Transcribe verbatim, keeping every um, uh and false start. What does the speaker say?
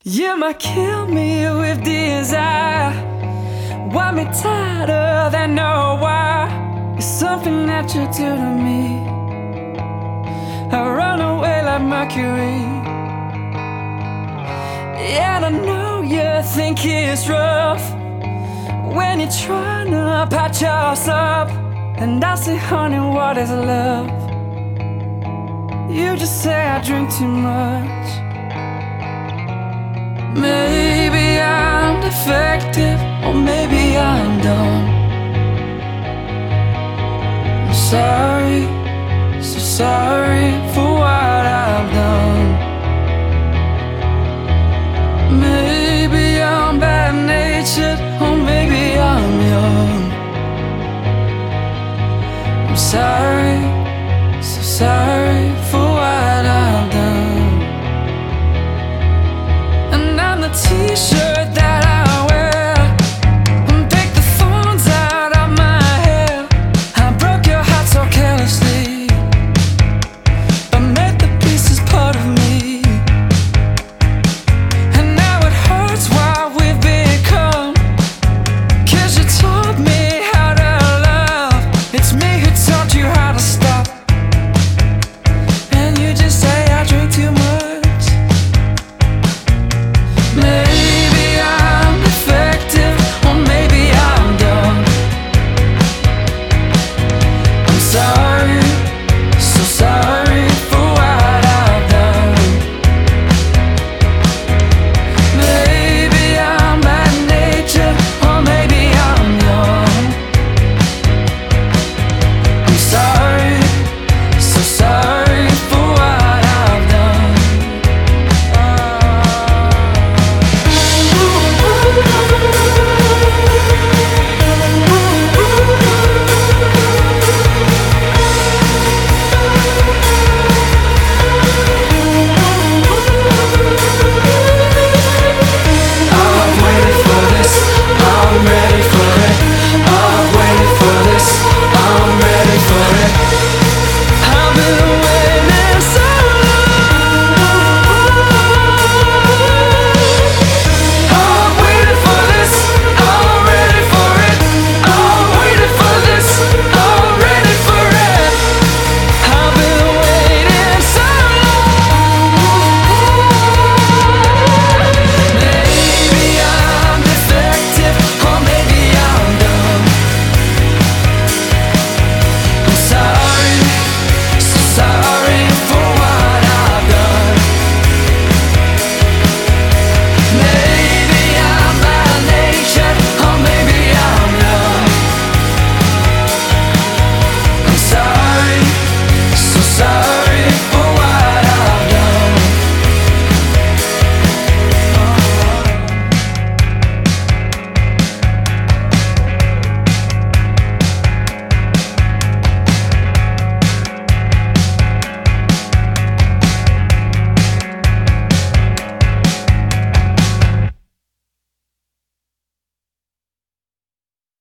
You might kill me with desire, want me tighter than no why. It's something that you do to me. I run away like Mercury. Yeah, I know you think it's rough when you're trying to patch us up, and I say, honey, what is love? You just say I drink too much. Maybe I'm defective, or maybe I'm dumb. I'm sorry, so sorry for what I've done. Maybe I'm bad-natured, or maybe I'm young. I'm sorry, so sorry for what I've done. And I'm the t-shirt